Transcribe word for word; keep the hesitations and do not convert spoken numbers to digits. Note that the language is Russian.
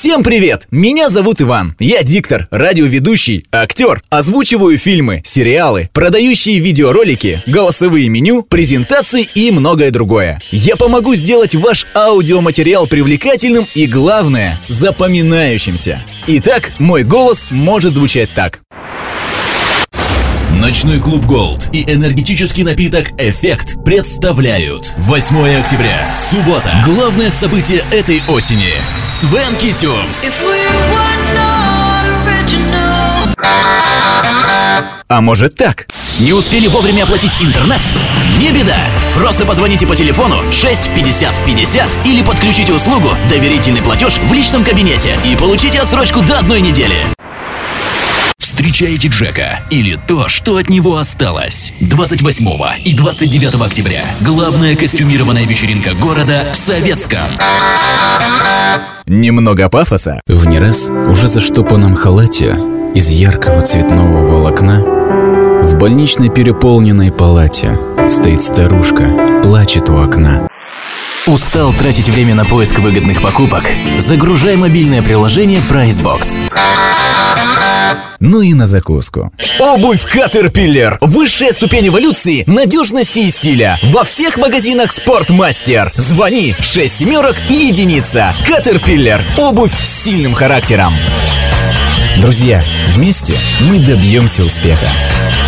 Всем привет! Меня зовут Иван. Я диктор, радиоведущий, актер. Озвучиваю фильмы, сериалы, продающие видеоролики, голосовые меню, презентации и многое другое. Я помогу сделать ваш аудиоматериал привлекательным и, главное, запоминающимся. Итак, мой голос может звучать так. Ночной клуб Gold и энергетический напиток «Эффект» представляют восьмое октября, суббота. Главное событие этой осени. Свенки Тюнс. А может так? Не успели вовремя оплатить интернет? Не беда! Просто позвоните по телефону шесть пятьдесят пятьдесят или подключите услугу «Доверительный платеж» в личном кабинете и получите отсрочку до одной недели. Встречаете Джека или то, что от него осталось. двадцать восьмого и двадцать девятого октября. Главная костюмированная вечеринка города в Советском. Немного пафоса. В не раз уже заштопанном халате из яркого цветного волокна в больничной переполненной палате стоит старушка, плачет у окна. Устал тратить время на поиск выгодных покупок? Загружай мобильное приложение PriceBox. Ну и на закуску. Обувь Caterpillar. Высшая ступень эволюции, надежности и стиля. Во всех магазинах Спортмастер. Звони шесть семерок и единица. Caterpillar. Обувь с сильным характером. Друзья, вместе мы добьемся успеха.